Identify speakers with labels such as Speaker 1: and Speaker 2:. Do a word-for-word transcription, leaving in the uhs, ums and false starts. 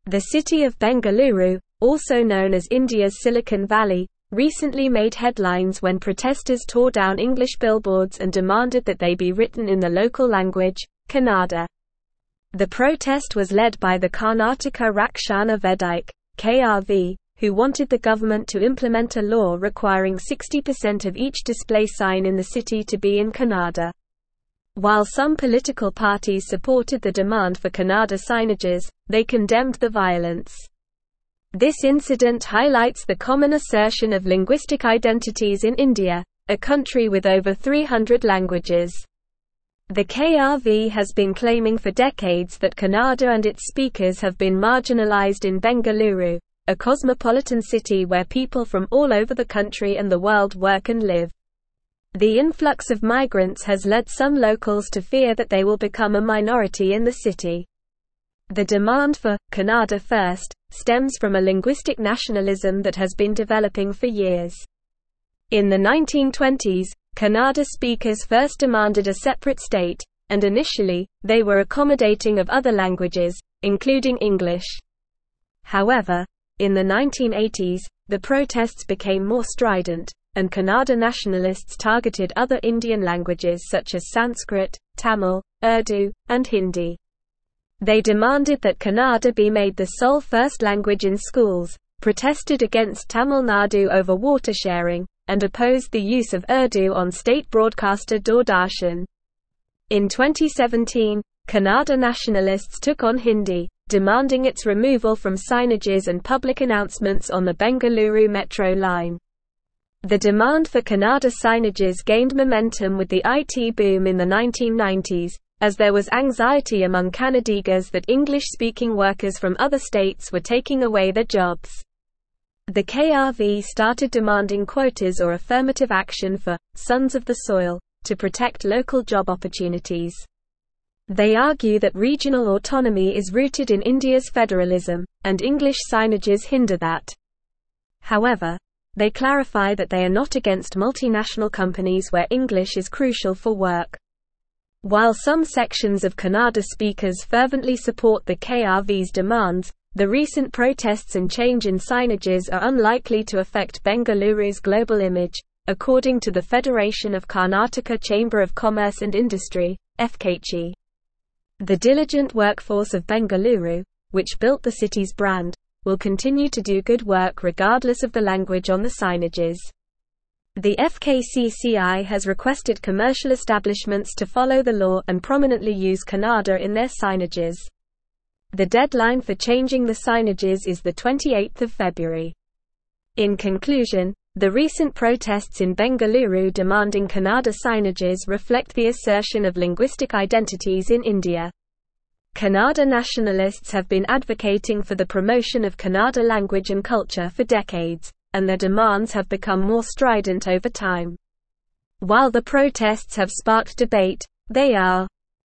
Speaker 1: The city of Bengaluru, also known as India's Silicon Valley, recently made headlines when protesters tore down English billboards and demanded that they be written in the local language, Kannada. The protest was led by the Karnataka Rakshana Vedike, K R V, who wanted the government to implement a law requiring sixty percent of each display sign in the city to be in Kannada. While some political parties supported the demand for Kannada signages, they condemned the violence. This incident highlights the common assertion of linguistic identities in India, a country with over three hundred languages. The K R V has been claiming for decades that Kannada and its speakers have been marginalized in Bengaluru, a cosmopolitan city where people from all over the country and the world work and live. The influx of migrants has led some locals to fear that they will become a minority in the city. The demand for Kannada first stems from a linguistic nationalism that has been developing for years. In the nineteen twenties, Kannada speakers first demanded a separate state, and initially, they were accommodating of other languages, including English. However, in the nineteen eighties, the protests became more strident, and Kannada nationalists targeted other Indian languages such as Sanskrit, Tamil, Urdu, and Hindi. They demanded that Kannada be made the sole first language in schools, protested against Tamil Nadu over water sharing, and opposed the use of Urdu on state broadcaster Doordarshan. In twenty seventeen, Kannada nationalists took on Hindi, demanding its removal from signages and public announcements on the Bengaluru metro line. The demand for Kannada signages gained momentum with the I T boom in the nineteen nineties, as there was anxiety among Kannadigas that English-speaking workers from other states were taking away their jobs. The K R V started demanding quotas or affirmative action for sons of the soil to protect local job opportunities. They argue that regional autonomy is rooted in India's federalism, and English signages hinder that. However, they clarify that they are not against multinational companies where English is crucial for work. While some sections of Kannada speakers fervently support the K R V's demands, the recent protests and change in signages are unlikely to affect Bengaluru's global image, according to the Federation of Karnataka Chamber of Commerce and Industry, F K C I. The diligent workforce of Bengaluru, which built the city's brand, will continue to do good work regardless of the language on the signages. The F K C C I has requested commercial establishments to follow the law and prominently use Kannada in their signages. The deadline for changing the signages is the twenty-eighth of February. In conclusion, the recent protests in Bengaluru demanding Kannada signages reflect the assertion of linguistic identities in India. Kannada nationalists have been advocating for the promotion of Kannada language and culture for decades, and their demands have become more strident over time. While the protests have sparked debate, they are